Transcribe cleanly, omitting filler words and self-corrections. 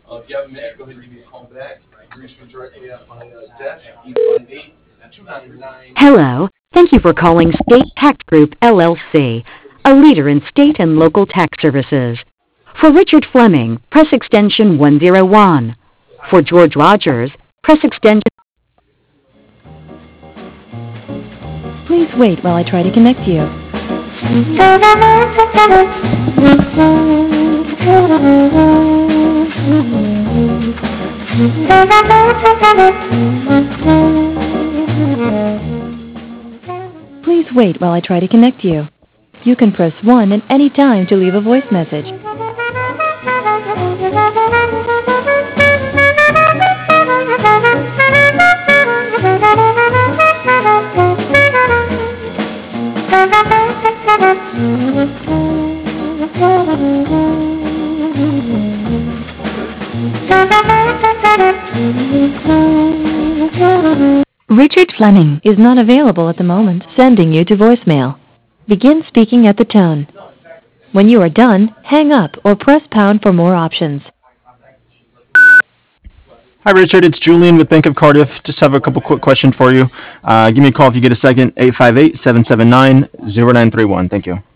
If you have a minute, go ahead and give me a call back. Reach me directly at my desk, 858-299. Hello. Thank you for calling State Tax Group, LLC, a leader in state and local tax services. For Richard Fleming, press extension 101. For George Rogers, press extension... Please wait while I try to connect you. Please wait while I try to connect you. You can press 1 at any time to leave a voice message. Richard Fleming is not available at the moment, sending you to voicemail. Begin speaking at the tone. When you are done, hang up or press pound for more options. Hi, Richard. It's Julian with Bank of Cardiff. Just have a couple quick questions for you. Give me a call if you get a second, 858-779-0931. Thank you.